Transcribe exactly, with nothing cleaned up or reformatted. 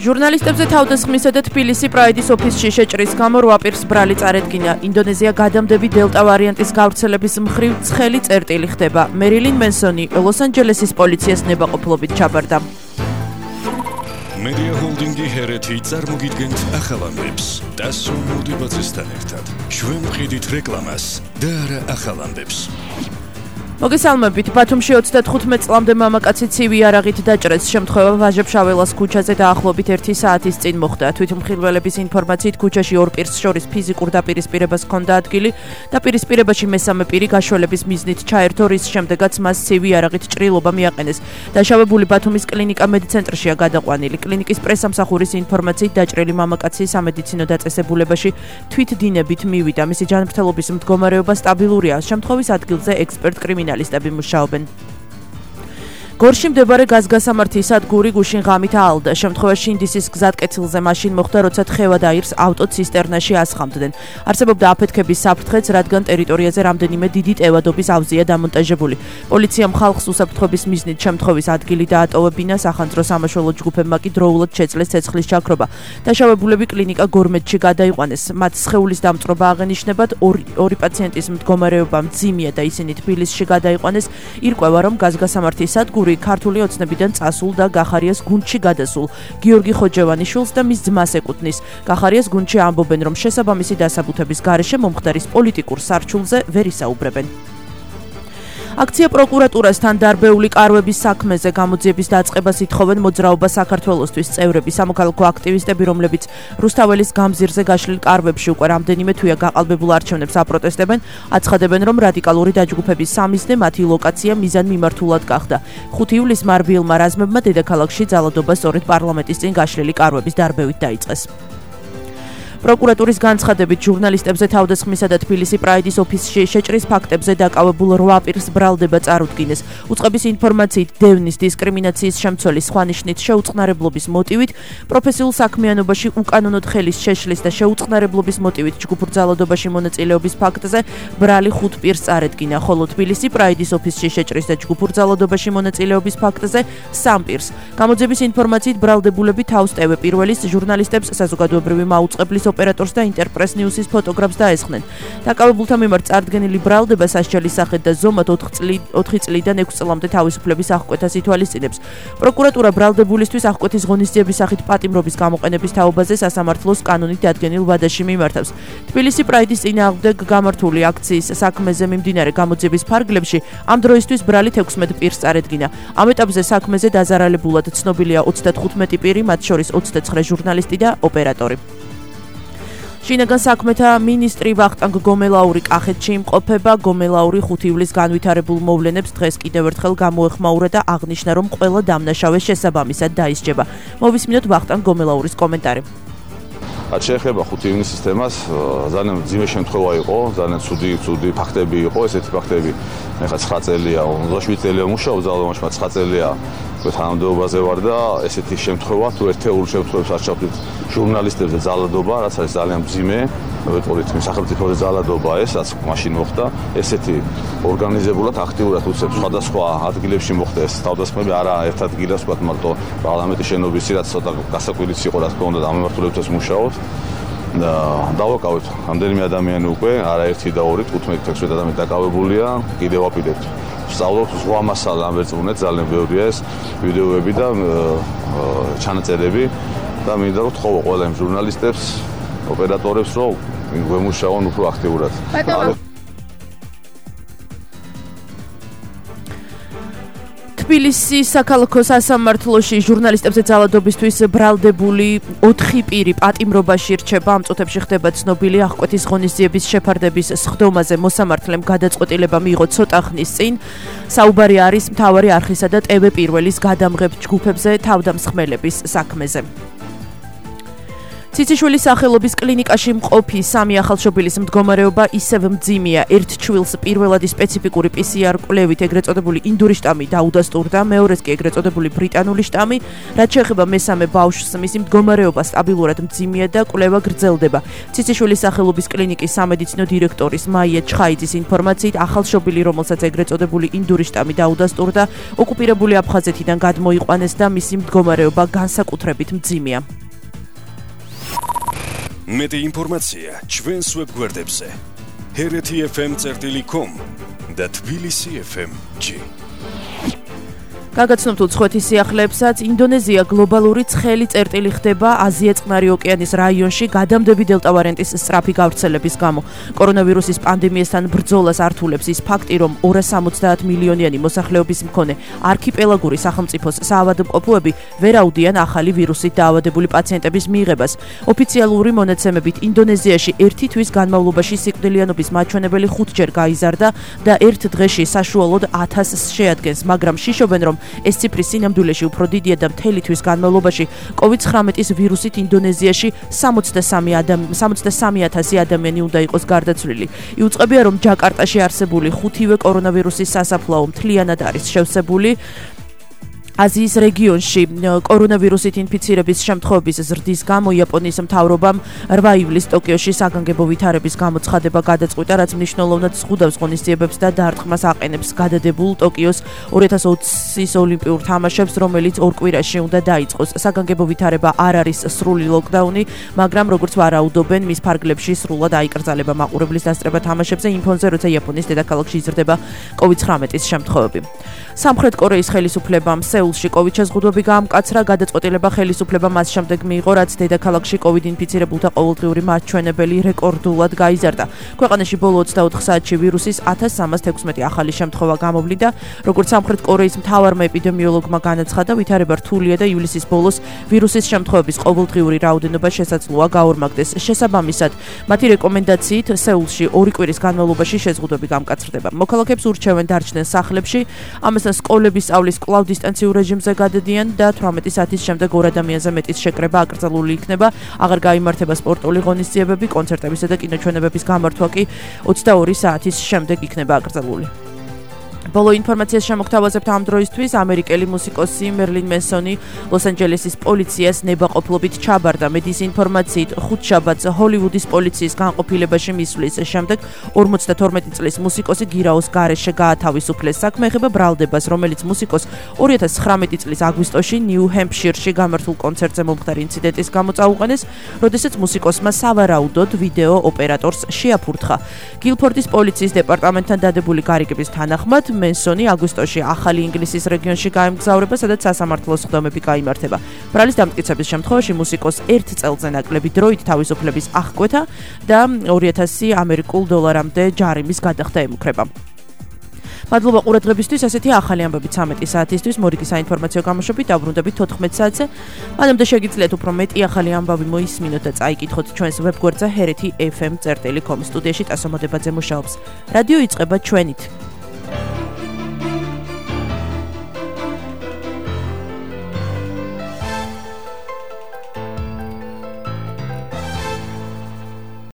ჟურნალისტებზე თავდასხმისა და თბილისი პრაიდის ოფისში შეჭრის გამო რვა პირს ბრალი წარედგინა. ინდონეზია გადამდები დელტა ვარიანტის გავრცელების მხრივ ცხელი წერტილი ხდება. მერილინ მენსონი ლოს-ანჯელესის პოლიციას ნებაყოფლობით ჩაბარდა. Media Holding-ი ჰერეთი წარმოგიდგენთ ახალ ამბებს. დასო მოდიბაძესთან ერთად. ჩვენ ვყიდით რეკლამას და არა ახალ ამბებს. მოგესალმებით, ბათუმში ოცდათხუთმეტ წლამდე მამაკაცი ცივი არაღით დაჭრეს. შემთხვევა ვაჟებ-შაველას ქუჩაზე დაახლოებით ერთი საათის წინ მოხდა. თვითმხილველების ინფორმაციით ქუჩაში ორ პირს შორის ფიზიკურ დაპირისპირებას ჰქონდა ადგილი და პირისპირებაში მესამე პირი გაშველების მიზნით ჩაერთო, რის შემდეგაც მას ცივი არაღით ჭრილობა მიაყენეს. დაშავებული ბათუმის კლინიკა მედცენტრშია გადაყვანილი. კლინიკის პრესამსახურის ინფორმაციით დაჭრილი მამაკაცი სამედიცინო დაწესებულებაში თვითდინებით მივიდა. მისი ჯანმრთელობის მდგომარეობა სტაბილურია. შემთხვევის ადგილზე ექსპერტ კრიმინალისტები მუშაობენ. გორში მდებარე გაზგასამართი სადგური გუშინ ღამით აალდა. შემთხვევა შინდისის გზატკეცილზე მაშინ მოხდა, როცა თხევა დაირს ავტო ცისტერნაში ასხამდნენ. არსებობდა აფეთქების საფრთხეც, რადგან ტერიტორიაზე რამდენიმე დიდი ტევადობის ავზია დამონტაჟებული. პოლიციამ ხალხს უსაფრთხოების მიზნით შემთხვევის ადგილი დაატოვებინა, სახანძრო სამაშველო ჯგუფებმა კი დროულად შეძლეს ცეცხლის ჩაქრობა. დაშავებულები კლინიკა გორმედში გადაიყვანეს. მათ სხეულის დამწვრობა აღენიშნებათ, ორი, ორი პაციენტის მდგომარეობა მძიმეა და ისინი თბილისში გადაიყვანეს. ირკვევა, რომ გაზგასამართის სადგური ქართული ოცნებიდან წასულ და გახარიას გუნდში გადასულ გიორგი ხოჯევანიშვილს და მის ძმას ეკუთვნის. გახარიას გუნდში ამბობენ, რომ შესაბამისი დასაბუთების გარეშე მომხდარის პოლიტიკურ სარჩულზე ვერ ისაუბრებენ. აქცია პროკურატურასთან დარბეული კარვების საქმეზე გამოძიების დაწყებას ითხოვენ მოძრაობა საქართველოსთვის წევრები. სამოქალაქო აქტივისტები, რომლებიც რუსთაველის გამზირზე გაშლილ კარვებში უკვე რამდენიმე თვეა გაყალბებულ არჩევნებს აპროტესტებენ, აცხადებენ, რომ რადიკალური დაჯგუფების სამიზნე მათი ლოკაცია მიზანმიმართულად გახდა. ხუთი ივლისს მარბიელმა რაზმებმა დედაქალაქში ძალადობა სწორედ პარლამენტის წინ გაშლილი კარვების დარბევით დაიწყეს. პროკურატურის განცხადებით, ჟურნალისტებზე თავდასხმისა და თბილისი პრაიდის ოფისში შეჭრის ფაქტებზე დაკავებულ რვა პირს ბრალდება წარუდგინეს. უწყების ინფორმაციით, დევნის დისკრიმინაციის შემცველი სხვა ნიშნით შეუწყნარებლობის მოტივით, პროფესიულ საქმიანობაში უკანონოდ ხელის შეშლის და შეუწყნარებლობის მოტივით ჯგუფურ ძალადობაში მონაწილეობის ფაქტზე ბრალი ხუთ პირს წარედგინა, ხოლო თბილისი პრაიდის ოფისში შეჭრის და ჯგუფურ ძალადობაში მონაწილეობის ფაქტზე სამ პირს. გამოძიების ინფორმაციით, ბრალდებულები თავს ტევ პირველის ჟურნალისტებს, საზოგადოებრივი მაუწყებლის ოპერატორს და ინტერპრეს ნიუსის ფოტოგრაფს დაესხნენ. დაკავებულთა მიმართ წარდგენილი ბრალდება სასჯელის სახით და ზომად ოთხი წლიდან ექვსი წლამდე თავისუფლების აღკვეთას ითვალისწინებს. პროკურატურა ბრალდებულისთვის აღკვეთის ღონისძიების სახით პატიმრობის გამოყენების თაობაზე სასამართლოს კანონით დადგენილ ვადაში მიმართავს. თბილისი პრაიდის წინააღმდეგ გამართული აქციის საქმეზე მიმდინარე გამოძიების ფარგლებში ამ დროისთვის ბრალით ექვსმეტ პირს წარედგინა. ამ ეტაპზე საქმეზე დაზარალებულად ცნობილია ოცდათხუთმეტი პირი, მათ შორის ოცდაცხრე ჟურნალისტი და ოპერატორი. შინაგან საქმეთა მინისტრი ვახტანგ გომელაური კახეთში იმყოფება. გომელაური ხუთი ივლისს განვითარებულ მოვლენებს დღეს კიდევ ერთხელ გამოეხმაურა და აღნიშნა, რომ ყველა დამნაშავე შესაბამისად დაისჯება. მოვისმინოთ ვახტანგ გომელაურის კომენტარი. შეეხება ხუთი ივნისის თემას, ძალიან მძიმე შემთხვევა იყო, ძალიან ცუდი ცუდი ფაქტები იყო, ესეთი ფაქტები. ეხლა ცხრა წელია, ოცდაშვიდი წელია მუშაობ ძალადობაში, ცხრა წელია თანამდებობაზე ვარ და ესეთი შემთხვევა თუ ერთეულ შემთხვევებს არ ჩავხდით ჟურნალისტებზე ძალადობა, რაც არის ძალიან მძიმე, ვეტყოდით სახელმწიფოზე ძალადობა ეს, რაც მაშინ მოხდა, ესეთი ორგანიზებულად აქტიურად უწევს სხვადასხვა ადგილებში მოხდა ეს თავდასხმები, არა ერთ ადგილას, ვთქვათ, მარტო პარლამენტის შენობისში, რაც ცოტა გასაკვირიც იყო, რა თქმა უნდა, და ამ მიმართულებითაც მუშაობთ. და დავაკავეთ რამდენიმე ადამიანი უკვე, არა ერთი და ორი, თხუთმეტი ექვსმეტი ადამიანი დაკავებულია, კიდევ ვაპირებთ. ვსწავლობთ ზღვა მასალა ამ ვერწმუნეთ, ძალიან ბევრია ეს ვიდეოები და ჩანაწერები და მინდა რომ ვთხოვო ყველა იმ ჟურნალისტებს, ოპერატორებს, რომ გვემუშაონ უფრო აქტიურად. თბილისის საქალაქო სასამართლოში ჟურნალისტებზე ძალადობისთვის ბრალდებული ოთხი პირი პატიმრობაში რჩება. ამ წუთებში ხდება ცნობილი აღკვეთის ღონისძიების შეფარდების სხდომაზე. მოსამართლემ გადაწყვეტილება მიიღო ცოტა ხნის წინ. საუბარი არის მთავარი არხისა და ტევ პირველის გადამღებ ჯგუფებზე თავდამსხმელების საქმეზე. ციციშვილის სახელობის კლინიკაში მყოფი სამი ახალშობილის მდგომარეობა ისევ მძიმეა. ერთ ჩვილს პირველადი სპეციფიკური პი სი არ კვლევით ეგრეთ წოდებული ინდური შტამი დაუდასტურდა, მეორეს კი ეგრეთ წოდებული ბრიტანული შტამი. რაც შეეხება მესამე ბავშვს, მისი მდგომარეობა სტაბილურად მძიმეა და კვლევა გრძელდება. ციციშვილის სახელობის კლინიკის სამედიცინო დირექტორის მაია ჩხაიძის ინფორმაციით, ახალშობილი, რომელსაც ეგრეთ წოდებული ინდური შტამი დაუდასტურდა, ოკუპირებული აფხაზეთიდან გადმოიყვანეს და მისი მდგომარეობა განსაკუთრებით მძიმეა. მეტი ინფორმაცია ჩვენს ვებგვერდებზე ჰერეთი ეფ ემ წერტილი კომ და თბილისი ეფ ემ ჯი. გაგაცნობთ უცხოეთის სიახლეებსაც, ინდონეზია გლობალური ცხელი წერტილი ხდება აზია-წყნარი ოკეანის რაიონში გადამდები დელტა ვარიანტის სწრაფი გავრცელების გამო. კორონავირუსის პანდემიასთან ბრძოლას ართულებს ის ფაქტი, რომ ორას სამოცდაათ მილიონიანი მოსახლეობის მქონე არქიპელაგური სახელმწიფოს საავადმყოფოები ვერ აუდიან ახალი ვირუსით დაავადებული პაციენტების მიღებას. ოფიციალური მონაცემებით ინდონეზიაში ერთი თვის განმავლობაში სიკვდილიანობის მაჩვენებელი ხუთჯერ გაიზარდა და ერთ დღეში საშუალოდ ათასს შეადგენს, მაგრამ შიშობენ, რომ ეს ციფრი სინამდვილეში უფრო დიდია და მთელი თვის განმავლობაში კოვიდ ცხრამეტის ვირუსით ინდონეზიაში სამოცდასამი ათასი ადამიანი უნდა იყოს გარდაცვლილი. იუწყებია, რომ ჯაკარტაში არსებული ხუთივე კორონავირუსის სასაფლაო მთლიანად არის შევსებული. აზიის რეგიონში კორონავირუსით ინფიცირების შემთხვევების ზრდის გამო იაპონიის მთავრობამ რვა ივლისს ტოკიოში საგანგებო ვითარების გამოცხადება გადაწყვიტა, რაც მნიშვნელოვნად ზღუდავს ღონისძიებებს და დარტყმას აყენებს გადადებულ ტოკიოს ორი ათას ოცის ოლიმპიურ თამაშებს, რომელიც ორ კვირაში უნდა დაიწყოს. საგანგებო ვითარება არ არის სრული ლოკდაუნი, მაგრამ როგორც ვარაუდობენ, მის ფარგლებში სრულად აიკრძალება მაყურებლის დასწრება თამაშებზე იმ ფონზე, როცა იაპონიის დედაქალაქში იზრდება კოვიდ ცხრამეტის შემთხვევები. სამხრეთ კორეის ხელისუფლებამ სეულში კოვიდ შეზღუდვები გაამკაცრა, გადაწყვეტილება ხელისუფლებამ მას შემდეგ მიიღო, რაც დედაქალაქში კოვიდ ინფიცირებულთა ყოველდღიური მაჩვენებელი რეკორდულად გაიზარდა. ქვეყანაში ბოლო ოცდაოთხ საათში ვირუსის ათას სამას თექვსმეტი ახალი შემთხვევა გამოვლინდა. როგორც სამხრეთ კორეის მთავარმა ეპიდემიოლოგმა განაცხადა, ვითარება რთულია და ივლისის ბოლოს ვირუსის შემთხვევების ყოველდღიური რაოდენობა შესაძლოა გაორმაგდეს. შესაბამისად, მათი რეკომენდაციით სეულში ორი კვირის განმავლობაში შეზღუდვები გამკაცრდება. მოქალაქეებს ურჩევენ დარჩნენ სახლებში, ამასთან სკოლების სწავლის კვლავ დისტანციურ რეჟიმზე გადადიან და თვრამეტი საათის შემდეგ ორ ადამიანზე მეტის შეკრება აკრძალული იქნება. აღარ გაიმართება სპორტული ღონისძიებები, კონცერტებისა და კინოჩვენებების გამართვა კი ოცდაორი საათის შემდეგ იქნება აკრძალული. ბოლო ინფორმაციას შემოგთავაზებთ ამ დროისთვის. ამერიკელი მუსიკოსი მერლინ მენსონი ლოს-ანჯელესის პოლიციას ნებაყოფლობით ჩაბარდა. მედის ინფორმაციით, ხუთშაბათს ჰოლივუდის პოლიციის განყოფილებაში მისვლის შემდეგ ორმოცდათორმეტი წლის მუსიკოსი გირაოს გარეშე გაათავისუფლეს. საქმე ეხება ბრალდებას, რომელიც მუსიკოს ორი ათას ცხრამეტი წლის აგვისტოში ნიუ-ჰემპშირში გამართულ კონცერტზე მომხდარ ინციდენტის გამო წაუყენეს, როდესაც მუსიკოსმა სავარაუდოდ ვიდეო ოპერატორს შეაფურთხა. გილფორდის პოლიციის დეპარტამენტთან დადებული გარიგების თანახმად, მენსონი აგვისტოში ახალი ინგლისის რეგიონში გაემგზავრება, სადაც სასამართლოს ხდომები გაიმართება. ბრალის დამტკიცების შემთხვევაში მუსიკოს ერთ წელზე ნაკლები დროით თავისუფლების აღკვეთა და ორი ათასი ამერიკულ დოლარამდე ჯარიმის გადახდა ემუქრება. მადლობა ყურადღებისთვის, ასეთი ახალი ამბები ცამეტი საათისთვის, მორიგი საინფორმაციო გამოშვებით დაბრუნდებით თოთხმეტ საათზე. მანამდე შეგიძლიათ უფრო მეტი ახალი ამბავი მოისმინოთ და წაიკითხოთ ჩვენს ვებგვერდზე ჰერეთი ეფ ემ წერტილი კომ. სტუდიაში ტასო მოდებაძე მუშაობს. რადიო იწყება ჩვენით.